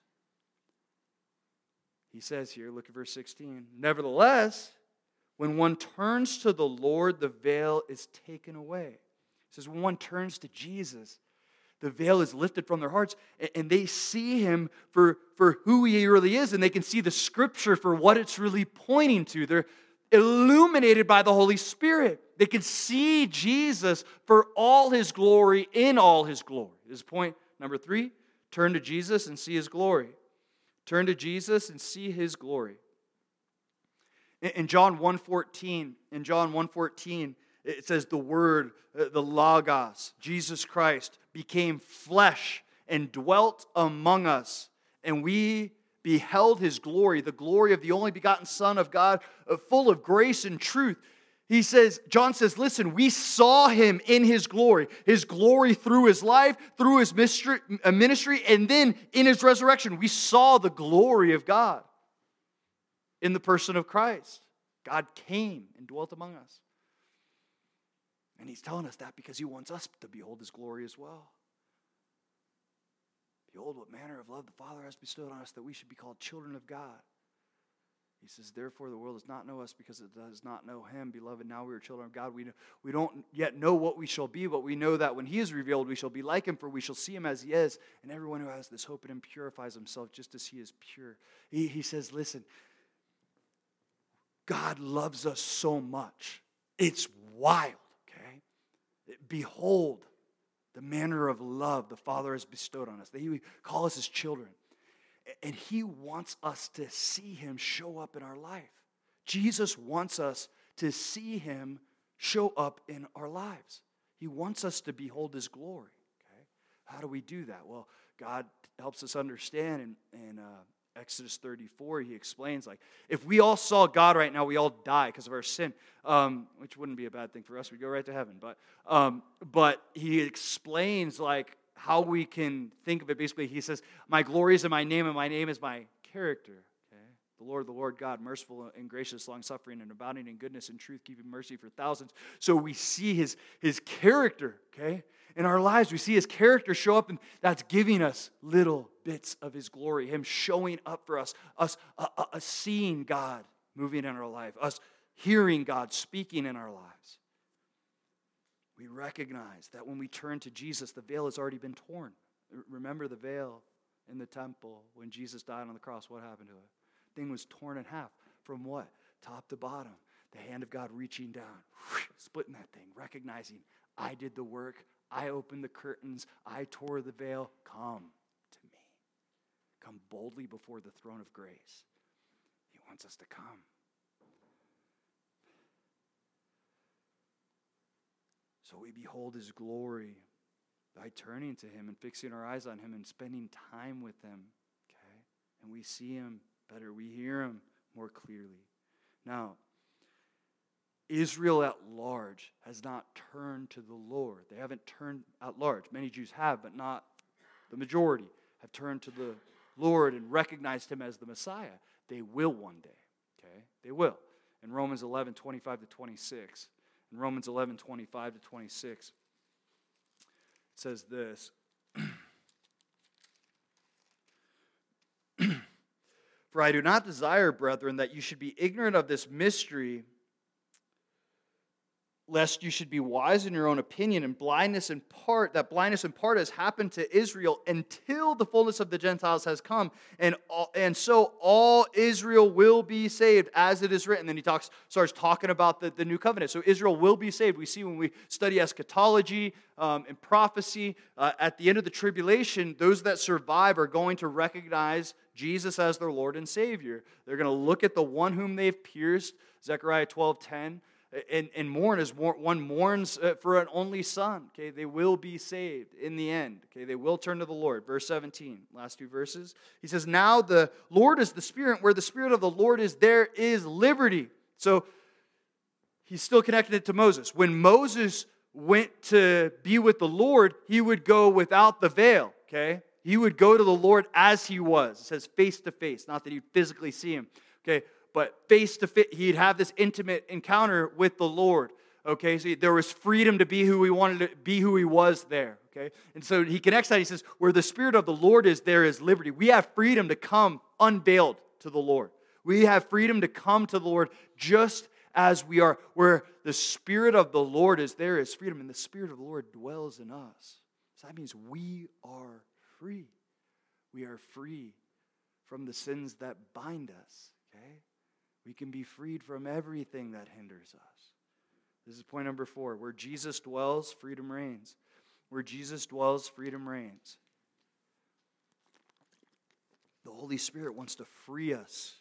S1: He says here, look at verse sixteen. Nevertheless, when one turns to the Lord, the veil is taken away. He says, when one turns to Jesus, the veil is lifted from their hearts, and they see him for, for who he really is, and they can see the scripture for what it's really pointing to. They're illuminated by the Holy Spirit. They can see Jesus for all his glory in all his glory. This is point number three. Turn to Jesus and see his glory. Turn to Jesus and see his glory. In John one fourteen, in John one fourteen, it says the Word, the Logos, Jesus Christ, became flesh and dwelt among us. And we beheld his glory, the glory of the only begotten Son of God, full of grace and truth. He says, John says, listen, we saw him in his glory. His glory through his life, through his ministry, and then in his resurrection. We saw the glory of God in the person of Christ. God came and dwelt among us. And he's telling us that because he wants us to behold his glory as well. Behold, what manner of love the Father has bestowed on us, that we should be called children of God. He says, therefore the world does not know us because it does not know him. Beloved, now we are children of God. We, we don't yet know what we shall be, but we know that when he is revealed, we shall be like him, for we shall see him as he is. And everyone who has this hope in him purifies himself just as he is pure. He, he says, listen, God loves us so much. It's wild, okay? Behold the manner of love the Father has bestowed on us. That he would call us his children. And he wants us to see him show up in our life. Jesus wants us to see him show up in our lives. He wants us to behold his glory. Okay? How do we do that? Well, God helps us understand in, in uh, Exodus thirty-four, he explains, like, if we all saw God right now, we all die because of our sin, um, which wouldn't be a bad thing for us. We'd go right to heaven. But, um, but he explains, like, how we can think of it. Basically, he says, my glory is in my name, and my name is my character. Okay? The Lord, the Lord God, merciful and gracious, long-suffering, and abounding in goodness and truth, keeping mercy for thousands. So we see his, his character, okay? In our lives, we see his character show up, and that's giving us little bits of his glory, him showing up for us, us uh, uh, seeing God moving in our life, us hearing God speaking in our lives. We recognize that when we turn to Jesus, the veil has already been torn. Remember the veil in the temple when Jesus died on the cross, what happened to it? The thing was torn in half. From what? Top to bottom. The hand of God reaching down, splitting that thing, recognizing, I did the work, I opened the curtains, I tore the veil. Come to me. Come boldly before the throne of grace. He wants us to come. So we behold his glory by turning to him and fixing our eyes on him and spending time with him. Okay? And we see him better. We hear him more clearly. Now, Israel at large has not turned to the Lord. They haven't turned at large. Many Jews have, but not the majority have turned to the Lord and recognized him as the Messiah. They will one day. Okay? They will. In Romans eleven, twenty-five to twenty-six. In Romans eleven, twenty-five to twenty-six, it says this. For I do not desire, brethren, that you should be ignorant of this mystery, lest you should be wise in your own opinion, and blindness in part, that blindness in part has happened to Israel until the fullness of the Gentiles has come, and all, and so all Israel will be saved, as it is written. Then he talks, starts talking about the, the new covenant. So Israel will be saved. We see when we study eschatology um, and prophecy, uh, at the end of the tribulation, those that survive are going to recognize Jesus as their Lord and Savior. They're going to look at the one whom they've pierced, Zechariah twelve ten, And, and mourn as one mourns for an only son. Okay, they will be saved in the end. Okay, they will turn to the Lord. Verse seventeen, last two verses. He says, now the Lord is the Spirit. Where the Spirit of the Lord is, there is liberty. So he's still connected it to Moses. When Moses went to be with the Lord, he would go without the veil. Okay, he would go to the Lord as he was. It says face to face, not that you'd physically see him. Okay. But face to face, he'd have this intimate encounter with the Lord. Okay, so there was freedom to be who he wanted to be, who he was there. Okay, and so he connects that. He says, where the Spirit of the Lord is, there is liberty. We have freedom to come unveiled to the Lord. We have freedom to come to the Lord just as we are. Where the Spirit of the Lord is, there is freedom. And the Spirit of the Lord dwells in us. So that means we are free. We are free from the sins that bind us, okay? We can be freed from everything that hinders us. This is point number four. Where Jesus dwells, freedom reigns. Where Jesus dwells, freedom reigns. The Holy Spirit wants to free us.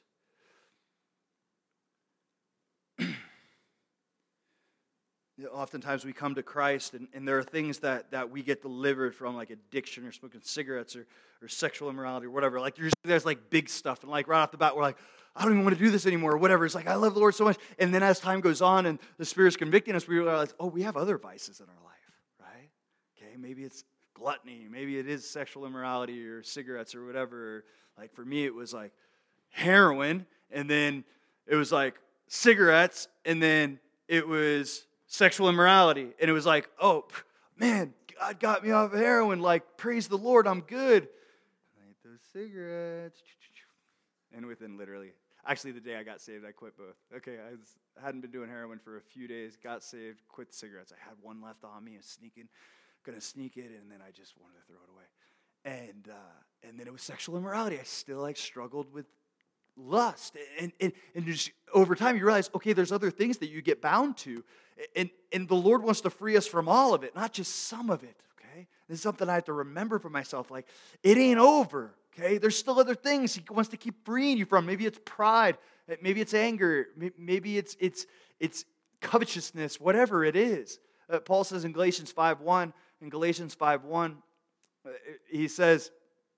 S1: Oftentimes we come to Christ and, and there are things that, that we get delivered from, like addiction or smoking cigarettes or, or sexual immorality or whatever. Like there's, there's like big stuff. And like right off the bat, we're like, I don't even want to do this anymore or whatever. It's like, I love the Lord so much. And then as time goes on and the Spirit's convicting us, we realize, oh, we have other vices in our life, right? Okay, maybe it's gluttony. Maybe it is sexual immorality or cigarettes or whatever. Like for me, it was like heroin, and then it was like cigarettes, and then it was sexual immorality. And it was like, oh, man, God got me off of heroin. Like, praise the Lord, I'm good. I ate those cigarettes. And within literally, actually the day I got saved, I quit both. Okay, I, was, I hadn't been doing heroin for a few days, got saved, quit the cigarettes. I had one left on me, I was sneaking, gonna sneak it, and then I just wanted to throw it away. And uh, and then it was sexual immorality. I still like struggled with lust. And, and, and just over time you realize, okay, there's other things that you get bound to. And, and the Lord wants to free us from all of it, not just some of it, okay? This is something I have to remember for myself. Like, it ain't over, okay? There's still other things He wants to keep freeing you from. Maybe it's pride. Maybe it's anger. Maybe it's it's it's covetousness, whatever it is. Uh, Paul says in Galatians five one, in Galatians five one, uh, he says,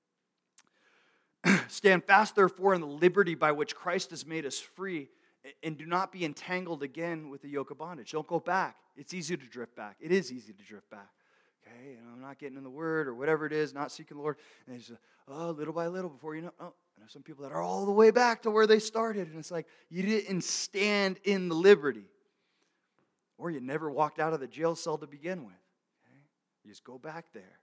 S1: stand fast, therefore, in the liberty by which Christ has made us free, and do not be entangled again with the yoke of bondage. Don't go back. It's easy to drift back. It is easy to drift back. Okay, and I'm not getting in the Word or whatever it is, not seeking the Lord. And it's just, oh, little by little before you know, oh, and there's some people that are all the way back to where they started. And it's like, you didn't stand in the liberty. Or you never walked out of the jail cell to begin with. Okay? You just go back there.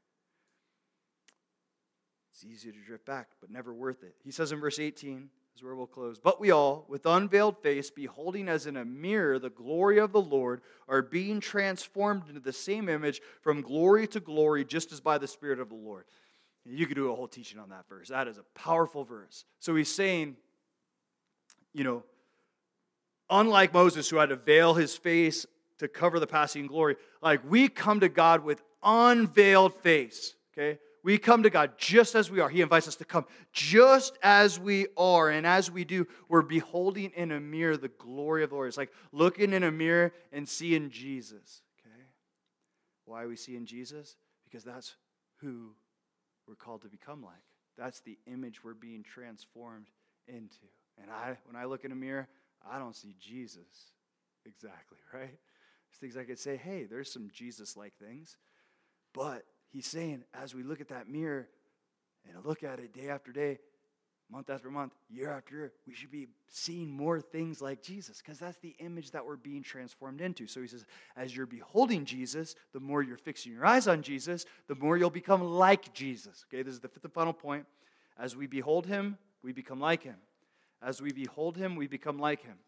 S1: It's easy to drift back, but never worth it. He says in verse eighteen, is where we'll close. But we all, with unveiled face, beholding as in a mirror the glory of the Lord, are being transformed into the same image from glory to glory, just as by the Spirit of the Lord. You could do a whole teaching on that verse. That is a powerful verse. So he's saying, you know, unlike Moses, who had to veil his face to cover the passing glory, like we come to God with unveiled face, okay? We come to God just as we are. He invites us to come just as we are. And as we do, we're beholding in a mirror the glory of the Lord. It's like looking in a mirror and seeing Jesus. Okay? Why are we seeing Jesus? Because that's who we're called to become like. That's the image we're being transformed into. And I, when I look in a mirror, I don't see Jesus exactly, right? There's things I could say, hey, there's some Jesus-like things. But He's saying, as we look at that mirror and look at it day after day, month after month, year after year, we should be seeing more things like Jesus, because that's the image that we're being transformed into. So he says, as you're beholding Jesus, the more you're fixing your eyes on Jesus, the more you'll become like Jesus. Okay, this is the fifth and final point. As we behold Him, we become like Him. As we behold Him, we become like Him.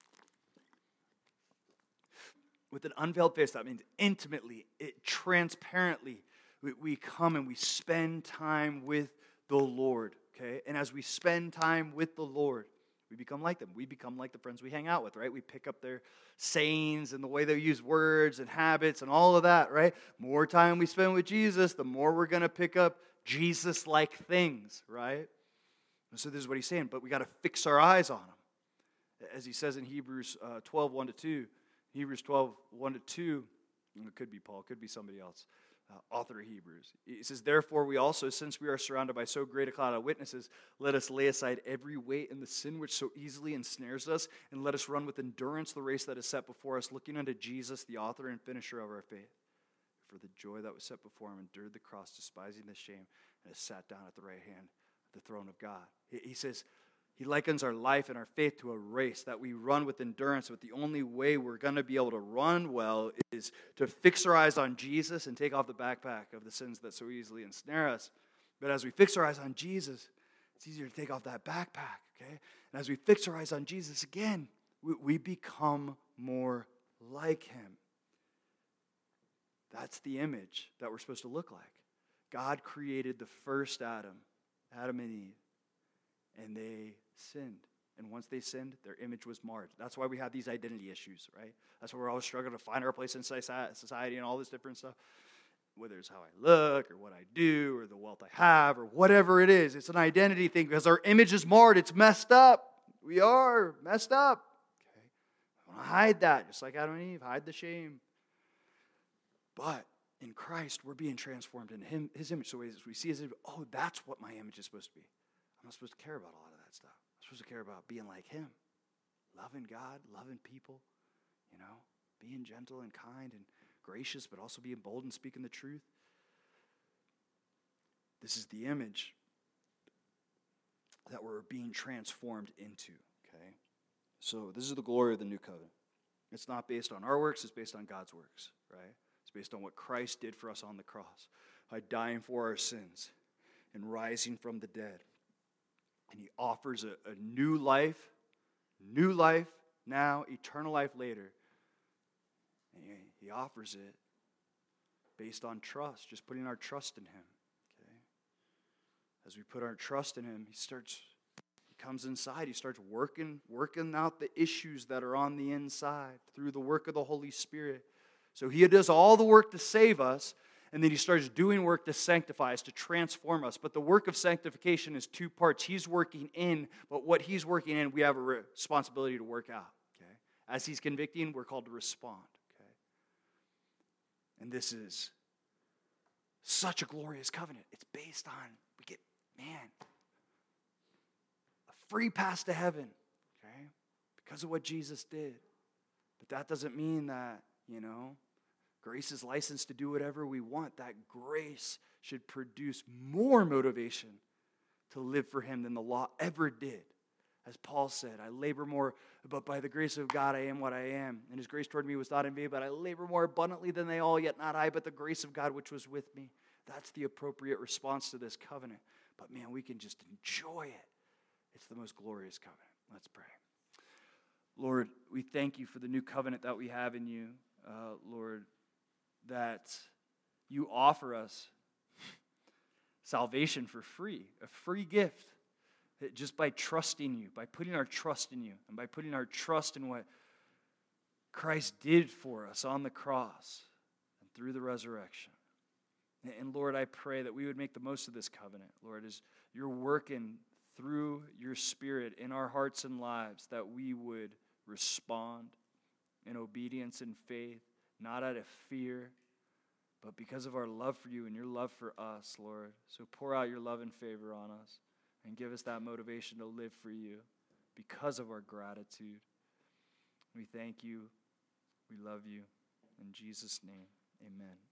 S1: With an unveiled face, that means intimately, it, transparently, we, we come and we spend time with the Lord, okay? And as we spend time with the Lord, we become like them. We become like the friends we hang out with, right? We pick up their sayings and the way they use words and habits and all of that, right? More time we spend with Jesus, the more we're going to pick up Jesus-like things, right? And so this is what he's saying, but we got to fix our eyes on Him. As he says in Hebrews uh, twelve, one to two, Hebrews twelve, one to two, it could be Paul, it could be somebody else. Uh, author of Hebrews. He says, therefore we also, since we are surrounded by so great a cloud of witnesses, let us lay aside every weight and the sin which so easily ensnares us, and let us run with endurance the race that is set before us, looking unto Jesus, the author and finisher of our faith. For the joy that was set before Him, endured the cross, despising the shame, and has sat down at the right hand of the throne of God. He, he says, He likens our life and our faith to a race that we run with endurance, but the only way we're going to be able to run well is to fix our eyes on Jesus and take off the backpack of the sins that so easily ensnare us. But as we fix our eyes on Jesus, it's easier to take off that backpack, okay? And as we fix our eyes on Jesus again, we, we become more like Him. That's the image that we're supposed to look like. God created the first Adam, Adam and Eve, and they sinned. And once they sinned, their image was marred. That's why we have these identity issues, right? That's why we're always struggling to find our place in society and all this different stuff. Whether it's how I look or what I do or the wealth I have or whatever it is. It's an identity thing because our image is marred. It's messed up. We are messed up. Okay? I want to hide that, just like Adam and Eve. Hide the shame. But in Christ, we're being transformed in Him, His image. So as we see His image, oh, that's what my image is supposed to be. I'm not supposed to care about a lot of that stuff. I'm supposed to care about being like Him. Loving God, loving people, you know, being gentle and kind and gracious, but also being bold and speaking the truth. This is the image that we're being transformed into, okay? So this is the glory of the new covenant. It's not based on our works, it's based on God's works, right? It's based on what Christ did for us on the cross by dying for our sins and rising from the dead. And He offers a, a new life, new life now, eternal life later. And he, he offers it based on trust, just putting our trust in Him. Okay? As we put our trust in Him, He starts, He comes inside, He starts working, working out the issues that are on the inside through the work of the Holy Spirit. So He does all the work to save us, and then He starts doing work to sanctify us, to transform us. But the work of sanctification is two parts. He's working in, but what He's working in, we have a responsibility to work out. Okay? As He's convicting, we're called to respond. Okay? And this is such a glorious covenant. It's based on, we get, man, a free pass to heaven, okay? Because of what Jesus did. But that doesn't mean that, you know, grace is licensed to do whatever we want. That grace should produce more motivation to live for Him than the law ever did. As Paul said, I labor more, but by the grace of God I am what I am. And His grace toward me was not in vain, but I labor more abundantly than they all, yet not I, but the grace of God which was with me. That's the appropriate response to this covenant. But man, we can just enjoy it. It's the most glorious covenant. Let's pray. Lord, we thank You for the new covenant that we have in You, uh, Lord, that You offer us salvation for free, a free gift. That just by trusting You, by putting our trust in You, and by putting our trust in what Christ did for us on the cross and through the resurrection. And Lord, I pray that we would make the most of this covenant, Lord, as You're working through Your Spirit in our hearts and lives, that we would respond in obedience and faith, not out of fear, but because of our love for You and Your love for us, Lord. So pour out Your love and favor on us. And give us that motivation to live for You because of our gratitude. We thank You. We love You. In Jesus' name, amen.